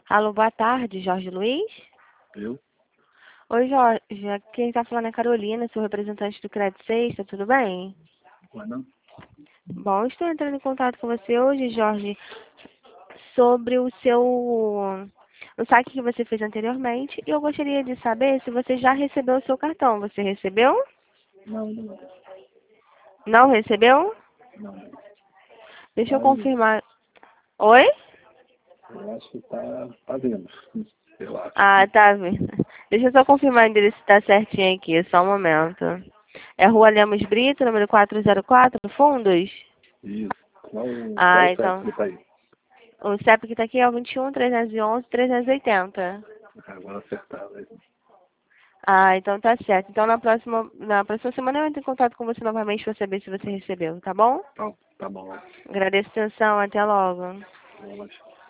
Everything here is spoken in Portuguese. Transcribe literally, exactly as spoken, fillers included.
Alô, boa tarde, Jorge Luiz? Eu? Oi, Jorge. Quem está falando é Carolina, sou representante do Crédito Sexta, tudo bem? Mas não? Bom, estou entrando em contato com você hoje, Jorge, sobre o seu o saque que você fez anteriormente e eu gostaria de saber se você já recebeu o seu cartão. Você recebeu? Não, não. Não recebeu? Não. Deixa eu Mas confirmar. Oi? eu acho que tá fazendo. Eu acho. Ah, tá vendo. Deixa eu só confirmar o endereço se tá certinho aqui, só um momento. É Rua Lemos Brito, número quatrocentos e quatro, Fundos? Isso. Qual, qual Ah, o site então. que tá aí? O C E P que tá aqui é o vinte e um, trezentos e onze, trezentos e oitenta. Agora acertado aí. Ah, então tá certo. Então na próxima, na próxima semana eu entro em contato com você novamente para saber se você recebeu, tá bom? Tá, tá bom. Agradeço a atenção, até logo. Ótimo.